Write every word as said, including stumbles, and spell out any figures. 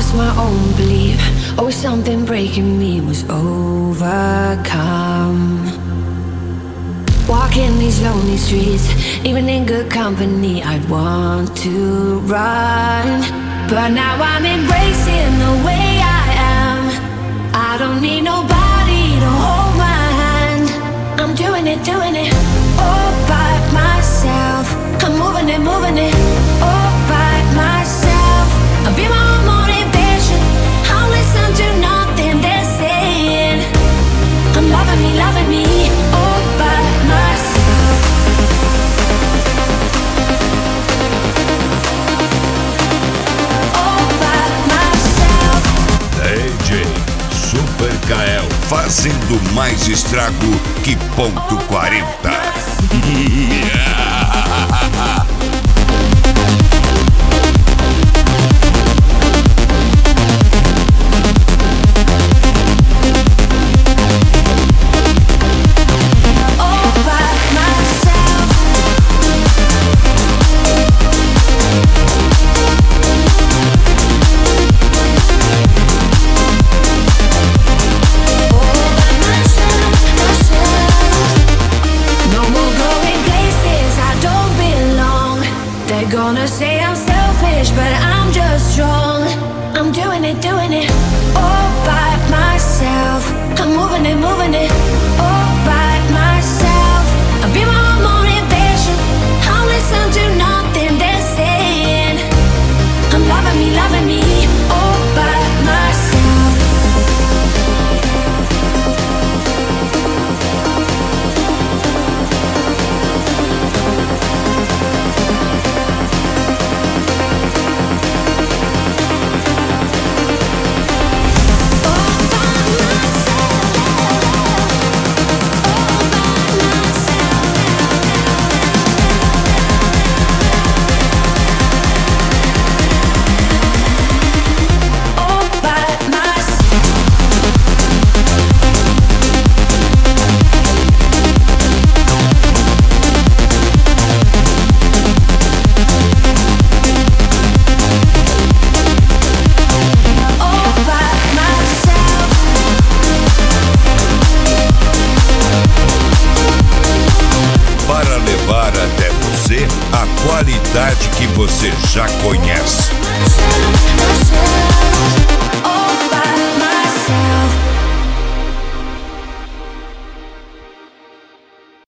lost my own belief. Always something breaking me was overcome. Walking these lonely streets, even in good company, I'd want to run. But now I'm embracing the way I am. I don't need nobody to hold my hand. I'm doing it, doing it, all by myself. I'm moving it, moving it, all by myself. I'll be my own motivation. I'll listen to nothing they're saying. I'm loving me, loving me, all by myself. All by myself. D J Super Kael, fazendo mais estrago que ponto quarenta. Gonna say I'm selfish, but I'm just strong. I'm doing it, doing it, all by myself. I'm moving it, moving it, all by myself. I'll be my own motivation. I'll listen to nothing they're saying. I'm loving me, loving me, all by myself. A qualidade que você já conhece. Myself, myself.